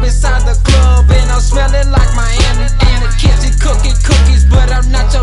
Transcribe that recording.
inside the club and I'm smelling like Miami. In the kitchen cooking cookies, but I'm not your